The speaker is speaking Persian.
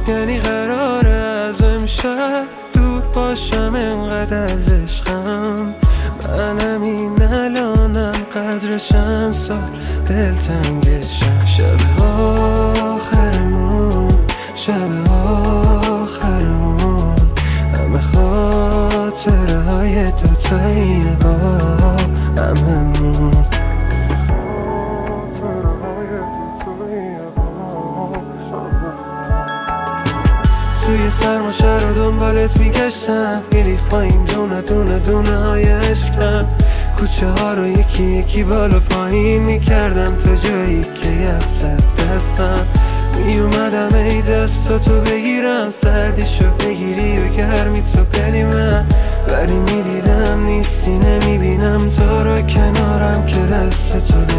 یعنی قراره از امشب دور باشم انقدر از عشقم. منم این الانم قدر چند سال دلتنگشم. شب آخرمون شب آخرمون همه خاطره های دوتایی با هممون. توی سرماشه رو دنبالت میگشتم، میریخ پایین دونه دونه دونه های عشقم. کوچه ها رو یکی یکی بالا پایین میکردم تا جایی که یفت دستم. میومدم ای دستاتو بگیرم، سردیشو بگیری و گرمی تو بدی من. ولی میدیدم نیستی، نمیبینم تو رو کنارم که دست تو